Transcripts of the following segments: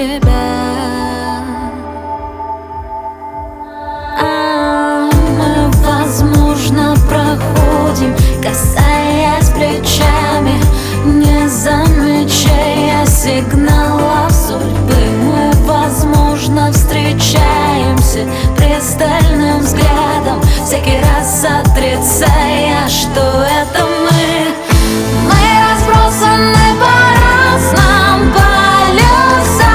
тебя. Мы, возможно, проходим, касаясь плечами, не замечая сигналов судьбы. Мы, возможно, встречаемся пристальным взглядом, всякий раз отрицая, что это мы. Мы разбросаны по разным полюсам,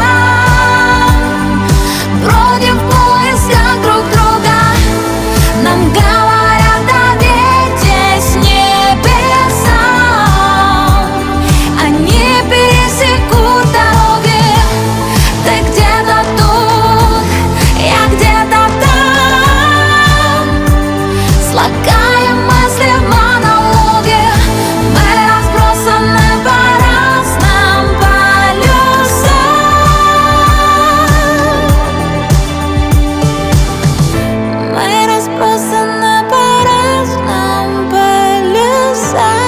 бродим в поисках друг друга. Нам говорят, доверьтесь небесам, они пересекут дороги. Ты где-то тут, я где-то там, слагаем мысли в монологе. Мы разбросаны по разным полюсам. Мы разбросаны по разным полюсам.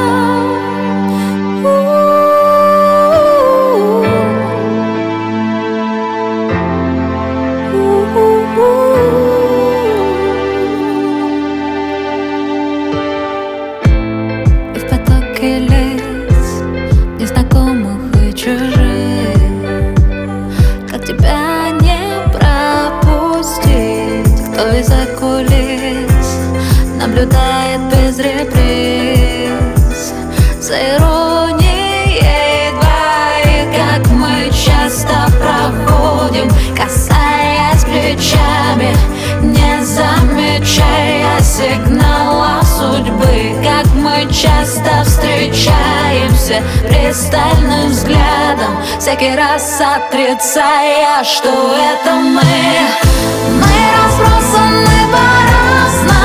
И в потоке лиц, незнакомых и чужих, как тебя не пропустить? Кто из-за кулис наблюдает без реприз, за иронией двоих, как мы часто проходим, касаясь плечами, не замечая сигналов судьбы. Как мы часто встречаемся пристальным взглядом, всякий раз отрицая, что это мы. Мы разбросаны по разным